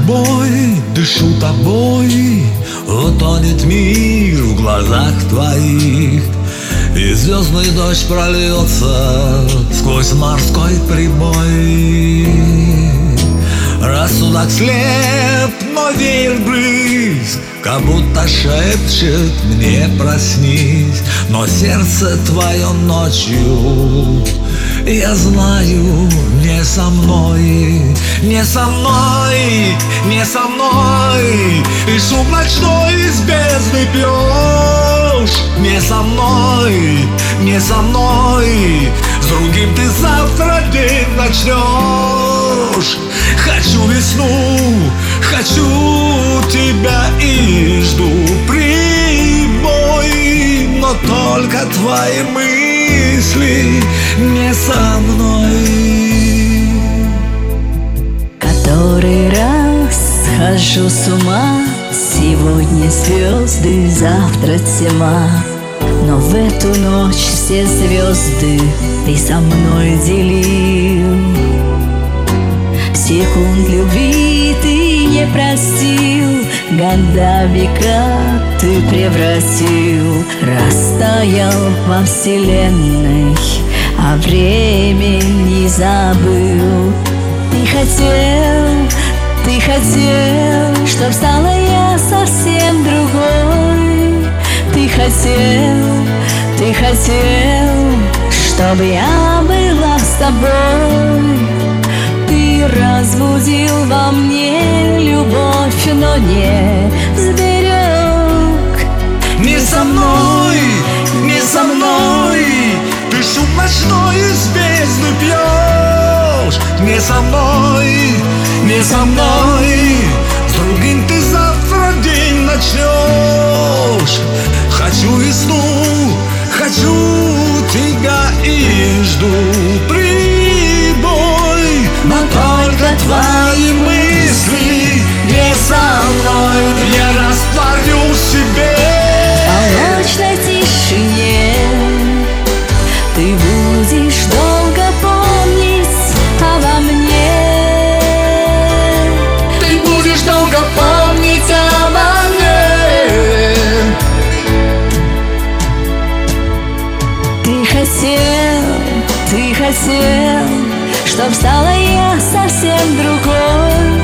тобой, дышу тобой, утонет мир в глазах твоих, и звездный дождь прольется сквозь морской прибой. Рассудок слеп, но веер брызг, как будто шепчет мне: проснись. Но сердце твое ночью, я знаю, не со мной, не со мной, не со мной. И шум ночной из бездны пьешь. Не со мной, не со мной. С другим ты завтра день начнешь. Хочу весну, хочу тебя и жду прибой. Но только твои мысли не со мной. Который раз схожу с ума, сегодня звезды, завтра тьма. Но в эту ночь все звезды ты со мной делил. Секунд любви ты не простил, года века ты превратил. Растаял во вселенной, а время не забыл. Ты хотел, чтоб стала я совсем другой. Ты хотел, чтобы я была с тобой. Ты разбудил во мне любовь, но не сберег. Не со мной, не со мной. Ты шум ночной из бездны пьешь. Не со мной, не со мной. С другим ты завтра день начнешь. Хочу весну, хочу тебя и жду прибой. Но только твои мысли не со мной. Я растворю в себе. В ночной тишине ты будешь долго помнить обо мне. Ты будешь долго помнить обо мне. Ты хотел, чтоб стала я совсем другой.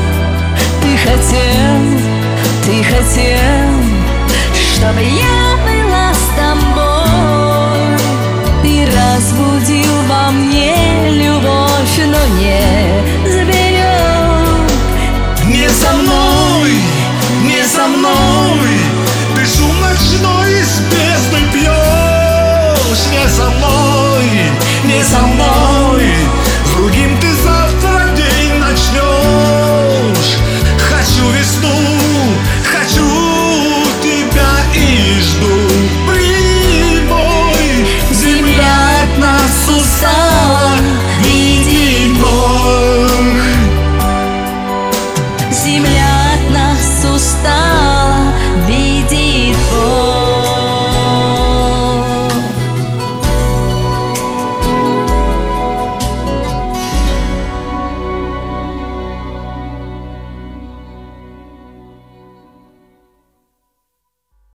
Ты хотел, чтобы я была с тобой. Ты разбудил во мне любовь, но не заберег. Не со мной, не со мной. Ты шум ночной из бездны пьешь. Не со мной, не со мной. С другим